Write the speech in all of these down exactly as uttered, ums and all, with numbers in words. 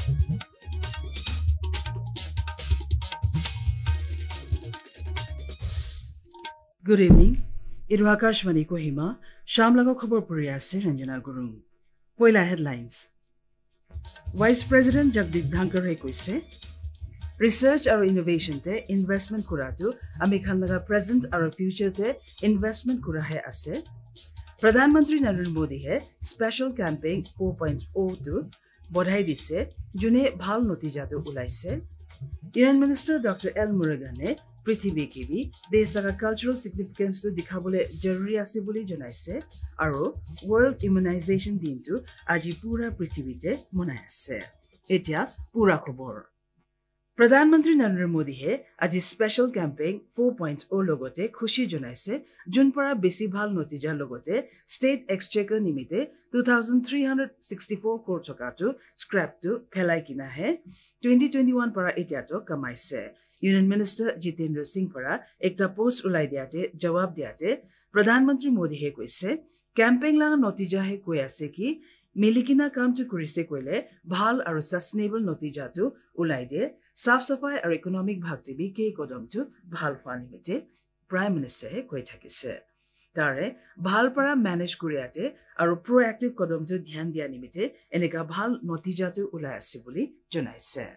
Good evening. Iru Akashvani Kohima, Shamlago Khobor Puriya se Ranjana Gurung. Poila headlines. Vice President Jagdeep Dhankar koise Research or innovation te investment kuratu amikhan laga present or future te investment kura hai ase. Pradhan Mantri Narendra Modi hai special campaign four point oh to bodhai dise june bhal notija to ulaise. Union Minister Doctor L Murugan ne Prithvi ke bi desh laga cultural significance to dikhabole jaruri ase boli janaise aro World Immunization Din to aji pura Prithvi te monai ase. Etia pura khobor. Pradhan Mantri Narendra Modi he aji special campaign four point oh logote khushi jonaise jun para besi bhal notija logote state exchequer nimite two thousand three hundred sixty-four crore toka to scrap to phelai kina he twenty twenty-one para etia to kamaise. Union Minister Jitendra Singh para ekta post ulai diate jawab diate Pradhan Mantri Modi he koise campaign laga notija he koi ase ki milikina kam to kurise koile bhal aru sustainable notija to ulai de Saf Safai or economic bhakti bi ke kodam to bhal fani mite Prime Minister he koi thakise. Tare bhal para manage kuriate aru proactive kodam to dhyan dia nimite eneka bhal notija to ulai ase boli jonaise.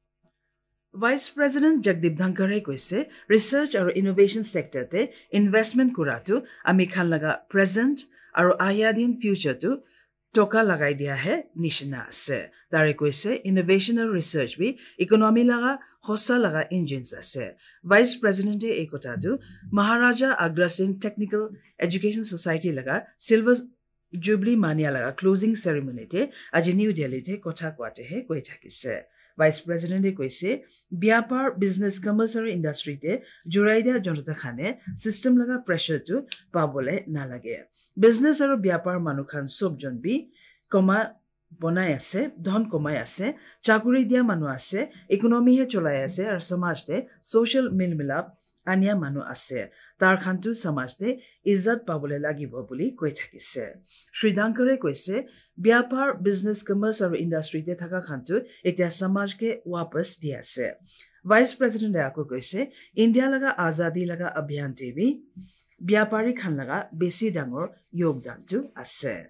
Vice President Jagdeep Dhankar he koise research or innovation sector te investment kuratu amikhan laga present aru ayadin future to toka lagai dia hai nishina ase. Tare koise innovation and research bi economy laga hosa laga engines ase. Vice President e ekota tu Maharaja Agrasen Technical Education Society laga Silver Jubilee Mania laga closing ceremony te aji New Delhi te kotha kwate he koi thakise. Vice President e koise Biapar business commerce industry te Juraida Jonathan Khane system laga pressure tu pabole na lage. Business aru Biapar manukhan sobjon bi koma bonai ase, dhon komai ase, chakuri dia manu ase, economy he cholai ase ar samaj te social milmilap ania manu ase. Tar khantu samaj te izzat pabole lagibo boli koi thakise. Shri Dhankare koise Biapar business commerce aru industry te thaka khantu etia samaj ke wapas dia ase. Vice President ako koise India laga azadi laga abhiyan te bi Biapari khan laga besi dangor yogdan tu ase.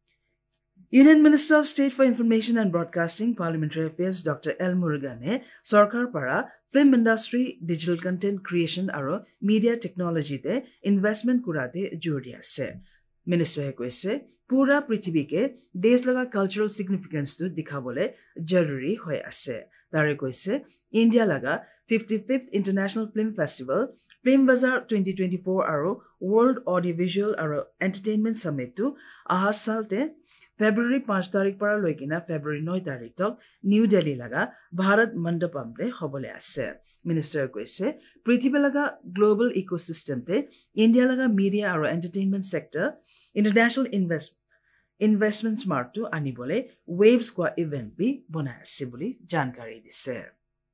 Union Minister of State for Information and Broadcasting Parliamentary Affairs Doctor L Murugan ne Sarkar para film industry digital content creation aro media technology te investment kurate jor dia ase. Minister he koise pura prithvi ke desh laga cultural significance tu dikhabole jaruri hoi ase. Tare koise India laga fifty-fifth International Film Festival Film Bazaar twenty twenty-four aro World Audiovisual aro Entertainment Summit tu ahas salte February five tarik para loikina February nine tarik tok New Delhi laga Bharat Mandapam le hobole ase. Minister koise prithvi laga global ecosystem te India laga media aro entertainment sector international invest investment smart to anibole waves kwa event bi bona ase boli jankari dise.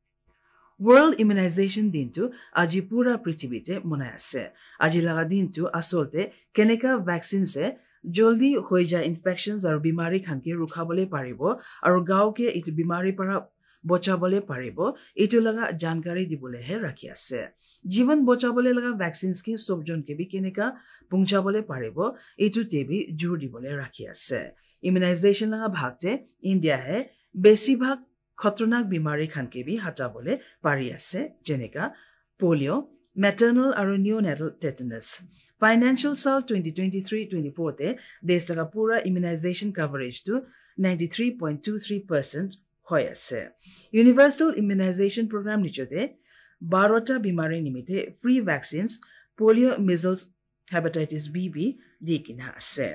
World Immunization Din tu aji pura prithvi te monai ase. Aji laga din tu asolte keneka vaccine se joldi hoi ja infections aru bimari khan ke rukhabole paribo aru gao ke itu bimari para bochabole paribo itu laga jankari dibole he rakhi ase. Jivan bochabole laga vaccines ki sobjon ke bi keneka pungchabole paribo itu te bi jor dibole rakhi ase. Immunization laga bhagte India he besi bhag खतरनाक बीमारी खान के भी हटाबोले पारी आसे जेनेका polio maternal aru neonatal tetanus. Financial Saal twenty twenty-three twenty-four te desh laga pura immunization coverage to ninety-three point two three percent hoy ase. Universal Immunization Program nichote barota bimari nimite free vaccines polio measles hepatitis B B dikina ase.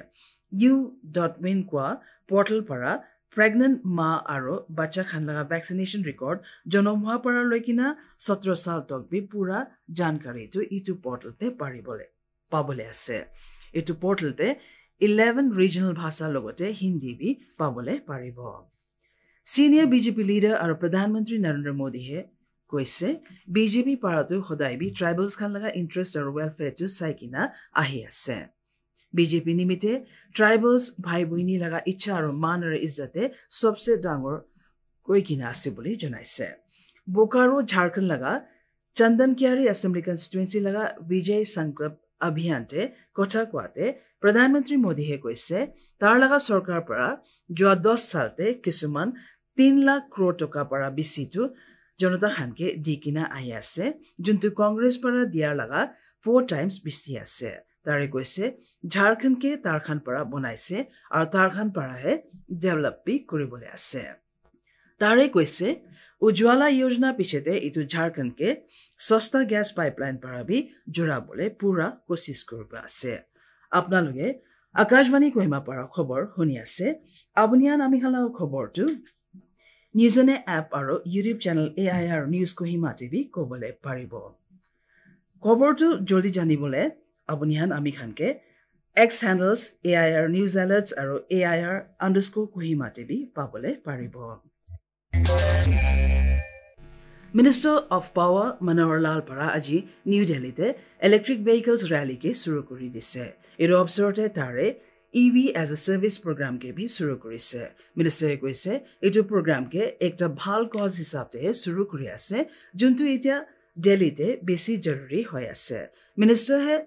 u.win kwa portal para pregnant ma aro bacha khan laga vaccination record jonom hua para loikina seventeen saal tok bi pura jankari tu itu portal te paribole pabole ase. Itu portal te eleven regional bhasha logote Hindi bi pabole paribo. Senior B J P leader aro Pradhan Mantri Narendra Modi he koise B J P paratu hodai bi tribals khan laga interest aro welfare tu saikina ahi ase. B J P nimite tribals bhai boini laga icha aro man aro izzate sobse dangor কৈ কিনা আছে বুলি জনাইছে বোকাৰো ঝাৰখণ্ড লগা চন্দনকিয়াৰী assembly constituency লগা বিজয় সংকল্প অভিযানতে কথা কোৱাতে প্ৰধানমন্ত্ৰী মোদীয়ে কৈছে তাৰ লগা চৰকাৰ পৰা যোৱা দহ সালতে কিছুমান তিন লাখ ক্ৰোৰ টকা পৰা বেছিটো জনতা খানকে দি কিনা আহি আছে যোনটো কংগ্ৰেছ পৰা দিয়াৰ লগা ফ'ৰ টাইমছ বেছি আছে তাৰে কৈছে ঝাৰখণ্ডকে তাৰখান পৰা বনাইছে আৰু তাৰখান পৰাহে ডেভেলপি কৰিবলৈ আছে তাৰে কৈছে উজ্জ্বলা যোজনা পিছতে ইটো ঝাৰখণ্ডকে সস্তা গ্যাস পাইপলাইন পৰাবি জোৰাবলৈ পুৰা কোচিছ কৰিব আছে আপোনালোকে আকাশবাণী কহিমা পৰা খবৰ শুনি আছে আবনিয়ান আমি খালাও খবৰটো নিউজনে এপ আৰু YouTube channel A I R news Kohima TV ক'বলৈ পাৰিব খবৰটো জলদি জানিবলৈ আবনিয়ান আমি খানকে X handles A I R news alerts আৰু A I R underscore Kohima TV পাবলৈ পাৰিব Minister of Power Manohar Lal para আজি নিউ দিল্লীতে ইলেক্ট্ৰিক ভেহিকলছ ৰেলীকে শুৰু কৰি দিছে এই অৱসৰতে তাৰে ইভি এজ এ সাৰ্ভিস প্ৰগ্ৰামকে ভি শুৰু কৰিছে মিনিষ্টাৰে কৈছে এইটো প্ৰগ্ৰামকে একটা ভাল কজ হিচাপে শুৰু কৰি আছে যোনটো এতিয়া দিল্লীতে বেছি জৰুৰী হৈ আছে মিনিষ্টাৰে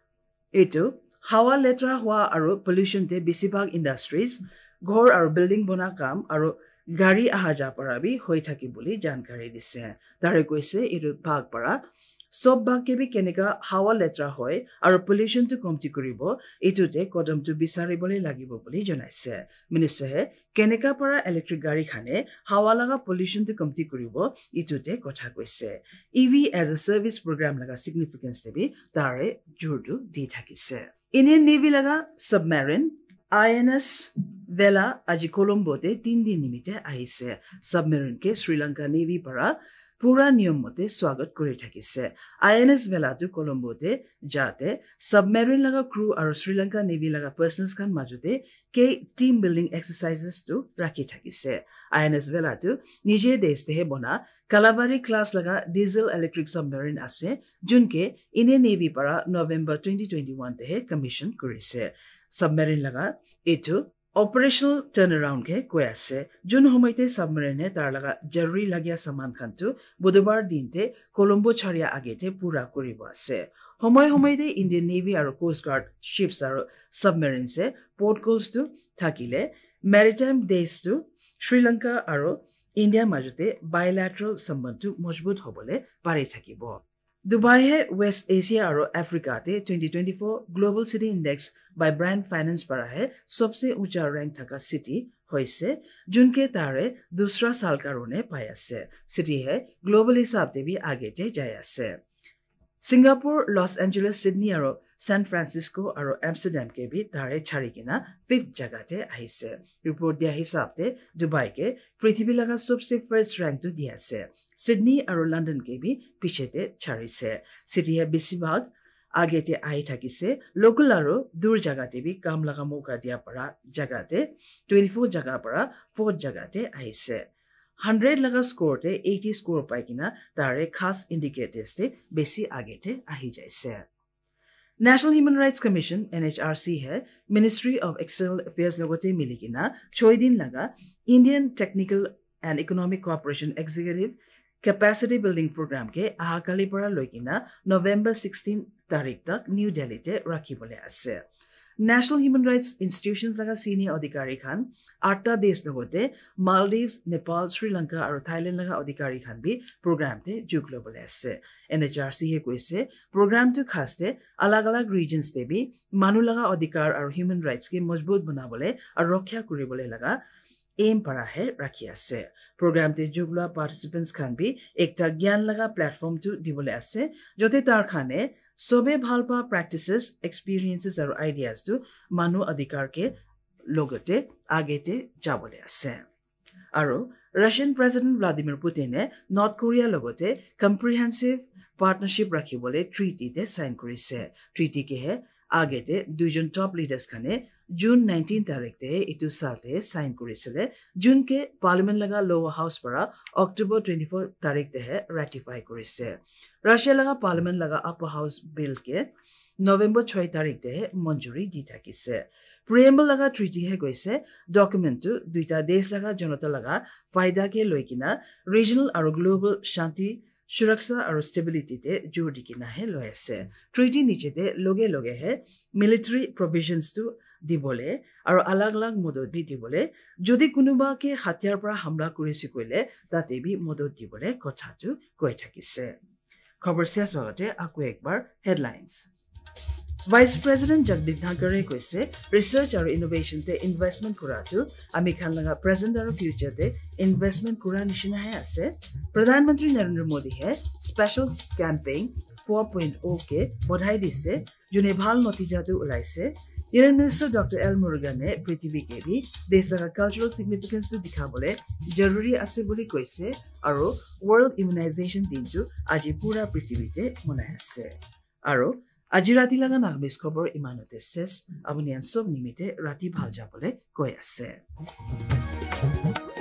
এইটো হাৱা লেতেৰা হোৱা আৰু পলিউশ্যনতে বেছিভাগ ইণ্ডাষ্ট্ৰিজ ঘৰ আৰু বিল্ডিং বনা কাম আৰু গাড়ী আহা যা পৰাবি হৈ থাকি বুলি জানকাৰী দিছে তাৰে কৈছে এইটো ভাগ পৰা সব ভাগকে বি কেনেকা হাৱা লেতেৰা হয় আৰু পলিউশ্যনটো কমটি কৰিব এইটোতে কদমটো বিচাৰিবলৈ লাগিব বুলি জনাইছে মিনিষ্টাৰে কেনেকা পৰা ইলেক্ট্ৰিক গাড়ী খানে হাৱা লগা পলিউশ্যনটো কমটি কৰিব এইটোতে কথা কৈছে EV as a service programme লগা সিগনিফিকেন্স দেবি তাৰে জোৰটো দি থাকিছে ইণ্ডিয়ান নেভি লগা submarine I N S Vela আজি কলম্বোতে তিন দিন নিমিত্তে আহিছে সাবমেৰিনকে শ্ৰীলংকা নেভি পৰা পুৰা নিয়ম মতে স্বাগত কৰি থাকিছে আই এন এছ ভেলাটো কলম্বোতে যাতে সাবমেৰিন লগা ক্ৰু আৰু শ্ৰীলংকা নেভি লগা পাৰ্চনছ খান মাজতে কে টিম বিল্ডিং এক্সাৰচাইজেছটো ৰাখি থাকিছে আই এন এছ ভেলাটো নিজে দেশতেহে বনা কালাবাৰী ক্লাছ লগা ডিজেল ইলেক্ট্ৰিক সাবমেৰিন আছে যোনকে ইণ্ডিয়ান নেভি পৰা নৱেম্বৰ টুৱেণ্টি টুৱেণ্টি ওৱান তেহে কমিশ্যন কৰিছে সাবমেৰিন লগা এইটো Operational turnaround ke koi ase jun homoite submarine tar laga jaruri lagya saman khantu budobar dinte Colombo charia agete pura koribo ase homoy homoite Indian Navy aru Coast Guard ships aru submarines e port calls to thakile maritime days to Sri Lanka aru India majote bilateral sambandh mojbut hobole pari thakibo Dubai hai West Asia aru Africa te twenty twenty-four Global City Index by Brand Finance para hai sabse uncha rank thaka city hoise junke tare dusra sal karone pai ase city hai global hisab te bhi age je jai ase Singapore Los Angeles Sydney aru San Francisco aru Amsterdam ke bhi tare chhari kina fifth jaga te ahise report dia hisab te Dubai ke prithvi laga sabse first rank to dia ase Sydney aru London ke bhi pichete charise city hai besibag agete ahi thakise local aru dur jaga te bhi kam laga moka dia para jaga te twenty-four jaga para fourth jaga te ahise one hundred laga score te eighty score pai kina tare khas indicators te besi agete ahi jaise National Human Rights Commission N H R C hai Ministry of External Affairs logote milikina choi din laga Indian Technical and Economic Cooperation Executive Capacity Building Program ke ahakali para loikina November sixteenth tarikh tak New Delhi te rakhibole ase National Human Rights Institutions laga senior adhikari khan atta desh logote Maldives Nepal Sri Lanka aru Thailand laga adhikari khan bi program te jug lobole ase N H R C he koise program tu khaste alag alag regions te bi manu laga adhikar aru human rights ke majbut banabole aru rakhya koribole laga aim para hai rakhi ase program te jugla participants khan bi ekta gyan laga platform tu dibole ase jote tar khane sobe bhalpa practices experiences aru ideas tu manu adhikar ke logote agete jabole ase aru Russian President Vladimir Putin e North Korea logote comprehensive partnership rakhibole treaty te sign korise treaty ke he agete duijon top leaders khane June nineteenth tarikh te itu sal te sign korisile June ke parliament laga lower house para October twenty-fourth tarikh te ratify korise Russia laga parliament laga upper house bill ke November ছয় তাৰিখে মঞ্জুৰি দি থাকিছে প্ৰিএম্বল লগা treaty হে কৈছে ডকুমেন্টটো দুইটা দেশ লগা জনতা লগা ফায়দাকে লৈ কিনা ৰিজনাল আৰু গ্লোবাল শান্তি সুৰক্ষা আৰু ষ্টেবিলিটিতে জোৰ দি কিনাহে লৈ আছে ট্ৰিটি নিচেতে লগে লগেহে মিলিটাৰী প্ৰভিজনছটো দিবলে আৰু আলাগ আলাগ মদত দি দিবলে যদি কোনোবাকে হাতিয়াৰ পৰা হামলা কৰিছে কইলে তাতে বি মদত দিবলে কথাটো কৈ থাকিছে খবৰ শেষ হোৱাতে আকৌ একবাৰ হেডলাইনছ ভাইচ প্ৰেসিডেন্ট জগদীপ ধনখড়ে কৈছে ৰিসাৰ্চ আৰু ইনোভেশনতে ইনভেষ্টমেন্ট কৰাটো আমি খান লগা প্ৰেজেন্ট আৰু ফিউচাৰতে ইনভেষ্টমেন্ট কৰা নিচিনাহে আছে প্ৰধানমন্ত্ৰী নৰেন্দ্ৰ মোদীয়ে special campaign four point oh কে বধাই দিছে যোনে ভাল নতিজাটো ওলাইছে ইউনিয়ন মিনিষ্টাৰ ডক্টৰ এল মুৰুগানে পৃথিৱীকে বি দেশ লগা কালচাৰেল সিগনিফিকেন্সটো দেখাবলে জৰুৰী আছে বুলি কৈছে আৰু ৱৰ্ল্ড ইমিউনাইজেশ্যন দিনটো আজি পুৰা পৃথিৱীতে মনাই আছে আৰু আজি ৰাতি লগা নাগমিজ খবৰ ইমানতে শেষ আপুনি চব নিমিতে ৰাতি ভাল যাবলৈ কৈ আছে